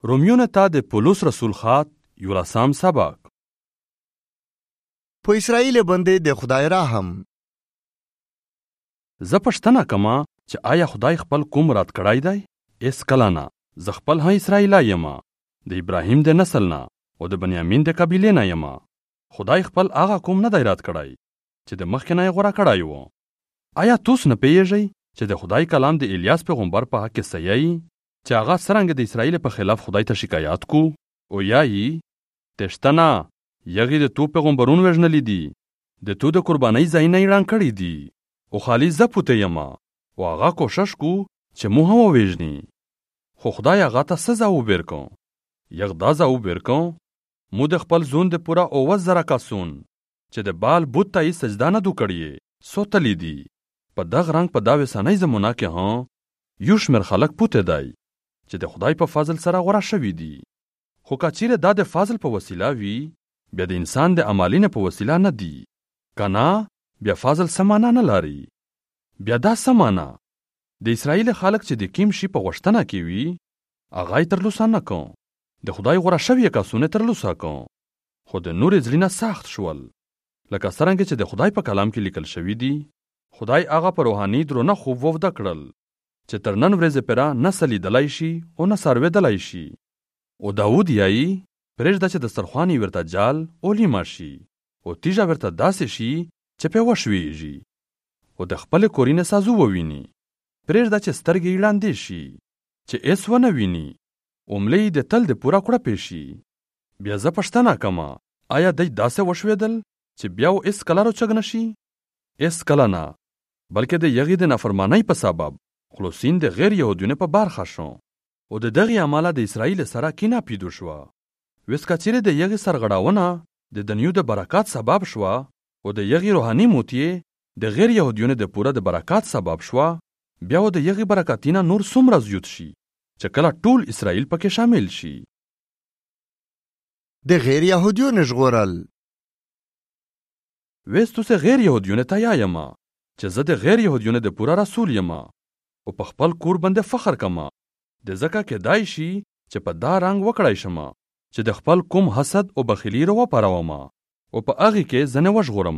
رومیونه ته د پولس رسول خط 11 سبق. په اسرائیل باندې د خدای رحم. زه پوښتنه کوم چې آیا خدای خپل کوم رات کړای دی؟ اس کله نه. زه خپل اسرائیلی یم، د ابراهیم د نسل نه او د بنیامین د قبیلې نه یم. خدای خپل هغه کوم نه دی رات کړای چې د مخکې نه یې غوره کړی و. آیا تاسو نه پیژئ چې د خدای کلام د الیاس پیغمبر په حق کې صحیح چې هغه څرنګه د اسرائیل په خلاف خدای ته شکایت کو او یایي تشتنه یغې د تو پیغمبرون وژنلی دي، د تو د قربانۍ ځایونه یې ړنګ کړي دي او خالي زه پوته یم او هغه کوشش کو چې مو هم ووژني. خو خدای هغه ته څه ځواب ورکړ؟ یغ دا ځواب ورکړ مو د خپل زون د پوره 90,000 کسون چې د بال بت ته یې سجده نه دو کړې سوتلی دي. په دغه رنګ په دا وسانۍ زمونه کې هم یو شمېر خلک پوته دی چې د خدای په فضل سره غوره شوي دي. خو که چیرې دا د فضل په وسیله وي بیا د انسان د عملینه په وسیله نه دی که نه بیا فضل سمانه نه لري. بیا دا سمانه د اسرائیل خلک چې د کیم شي په غوښتنه کې وي هغه یې ترلاسه نه کړ، د خدای غوره شوي کسونه ترلاسه کړ. خو د نورې زړونه سخت شول لکه څرنګه چې د خدای په کلام کې لیکل شوي دي. خدای هغه په روحاني درونه خوب وفده کړل چې تر نن ورځې پره نه څه لیدلی شي او نه څاروېدلی شي. او داود یایي پرېږده چې دسترخوان یې ورته جال او لیمه شي او تیږه ورته داسې شي چې پې وشویږي او د خپلې کورینې سازو وویني. پرېږده چې سترګې یې ړندې شي چې هېڅ ونه ویني او ملې یې د تل د پوره کړپې شي. بیا زه پوښتنه کوم آیا دی داسې وشوېدل چې بیا و هېڅ کله راچک نه شي؟ هېڅ کله نه، بلکې د یغې د نافرمانۍ په سبب خلوصین د غیر یهودیانو په برخه شو او د دغې عمله د اسرائیل سره کینه پیدا شوه. وس که چیرې د یغې سرغړونه د دنیو د برکات سبب شوه او د یغې روحاني موتیې د غیر یهودیانو د پوره د برکات سبب شوه، بیا و د یغې برکاتینه نور څومره زیات شي چې کله ټول اسرائیل پکې شامل شي. د غیر یهودیانو ژغورل. وس تاسو غیر یهودیانو ته یایم چې زه د غیر یهودیانو د پوره رسول یم او په خپل کور باندې فخر کوم. د ځکه کېدای شي چې په دا رنګ وکړای شم چې د خپل کوم حسد او بخیلي رو وپاروم او په هغې کې ځنې وژغورم.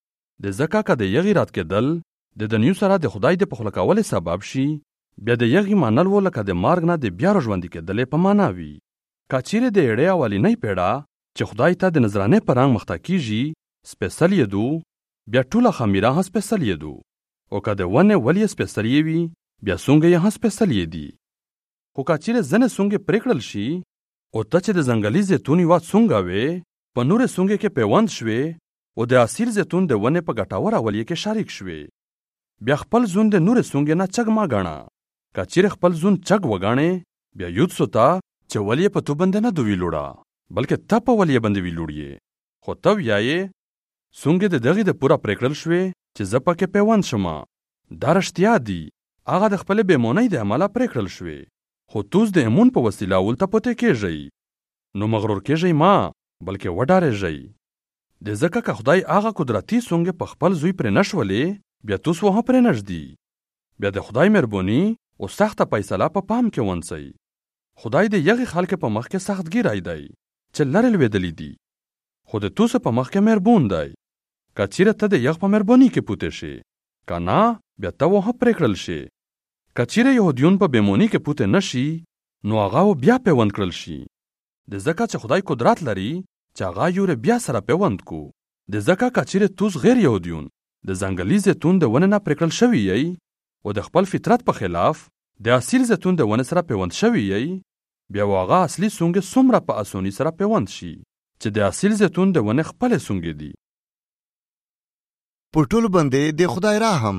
د ځکه که د یغې رات کېدل د دنیو سره د خدای د پخله کولو سبب شي بیا د یغې منل و لکه د مرګ نه د بیا راژوندي کېدلې په معنا وي. که چیرې د ایړې اولینۍ پیړه چې خدای ته د نذرانې په رنګ مخته کیږي سپېڅلیېدو بیا ټوله خمیره هم سپېڅلیېدو او که د ونې ولې سپېڅلې وي بیا سونګې یې هم سپېڅلې دي. خو که چیرې ځینې سونګې پرې کړل شي او ته چې د ځنګلي زیتون یوه څونګه وې په نورې سونګې کې پیوند شوې او د اصیل زیتون د ونې په ګټور اولیې کې شریک شوې، بیا خپل زون د نورې سونګې نه چګ مه ګڼه. که چیرې خپل زون چګ وګڼې بیا یودسو ته چې ولې په تو باندې نه دوی لوړه بلکې ته په ولې باندې وی لوړیې. خو ته ویایې سونګې د دغې د پوره پرې کړل شوې چې زه پکې پیوند شم. دا رښتیا دي، هغه د خپلې بېمونۍ د عمله پرې کړل شوې. خو توس د ایمون په وسیله ولته پوتې کېږئ. نو مغرور کېږئ ما بلکې وډارېږئ. د ځکه که خدای هغه قدرتي سونګې په خپل زوی پرې نشولې بیا توس و هم پرې نږدي. بیا د خدای مهرباني او سخته فیصله په پام کې ونیسئ. خدای د یغې خلکو په مخ کې سختګیری دی چې لرې لوېدلي دي، خو د توسو په مخ کې مهربان دی. که چیرې ته د یغ په مهرباني کې پوتې شې که نه بیا ته و هم پرې کړل شې. که چیرې یهودیون په بېموني کې پوتې نه شي نو هغه و بیا پیوند کړل شي. د ځکه چې خدای قدرت لري چې هغه یورې بیا سره پیوند کو. د ځکه که چیرې توس غیر یهودیون د ځنګلي زیتون د ونې نه پرې کړل شوي یئ او د خپل فطرت په خلاف د اصیل زیتون د ونې سره پیوند شوي یئ، بیا و هغه اصلي سونګې څومره په اسانۍ سره پیوند شي چې د اصیل زیتون د ونې خپلې سونګې دي. په ټول باندې د خدای رحم.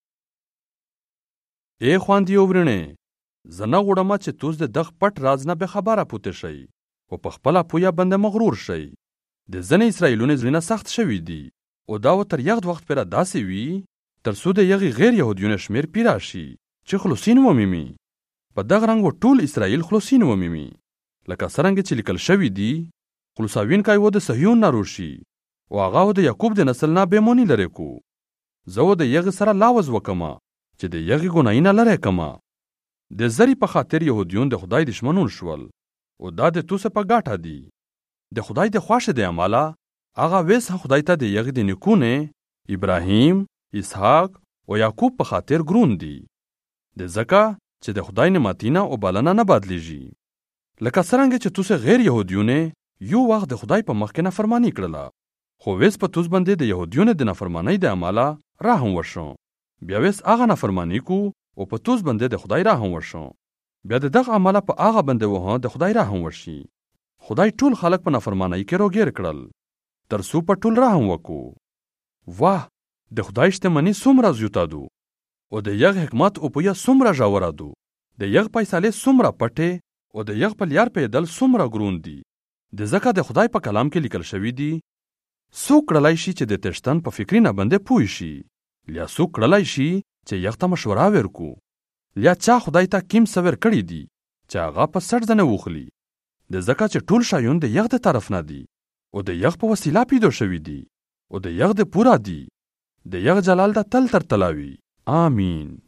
ای خواندي ورنې، زه نه غواړم چې توس د دغ پټ راز نه بې خبره پوتې شئ او په خپله پویه باندې مغرور شئ. د ځینې اسرائیلونو زړونه سخت شوي دي او دا و تر یغد وخت پره داسې وي تر څو د یغې غیر یهودیانو شمېر پیرا شي چې خلوصین ومومي. په دغه رنګ و ټول اسرائیل خلوصین ومومي لکه څرنګه چې لیکل شوي دي خلاصوونکی و د صهیون نه روشي او هغه و د یعقوب د نسل نه بېموني لرې کو. زه و د یغې سره لاوز وکم چې د یغې ګناهونه لرې کړم. د زری په خاطر یهودیون د خدای دشمنون شول او دا د تو څه په ګاټه دی د خدای د خواشه د عمله هغه ویس خدای ته د یغ د نیکونه ابراهیم اسحاق او یعقوب په خاطر ګرون دی د زکه چې د خدای نعمتونه او بلنه نه بدلیږي لکه څنګه چې توسه غیر يهوديونه یو وخت د خدای په مخ کې نافرمانی کړله خو ویس په توس باندې د يهوديونه د نافرمانی د عمله راهم وشو بیا ویس هغه نافرمانی کو او په توس باندې د خدای راهم وشو بیا دغه عمله په هغه باندې وه د خدای راهم وشي خدای ټول خلق په نافرمانی کې روګیر کړل ترڅو په ټول راهم وکړو واه د خدای شتمنی څومره زیاته دو او د یغ حکمت او پویا څومره ژوره دو د یغ فیصله څومره پټه او د یغ په لیار په دل څومره ګرون دي د زکه د خدای په کلام کې لیکل شوی دی سو کړلای شي چې د تشتن په فکری نه باندې پوي شي لیا سو کړلای شي چې یغ ته مشوره ورکو لیا چا خدای ته کیم سور کړی دی چې هغه په سر ځنه وخلی د زکه چې ټول شایون د یغ د طرف نه دی او د یغ په وسیله پیدا شوی دی او د یغ د پورا دی د یغ جلال د تل تر تلاوی آمین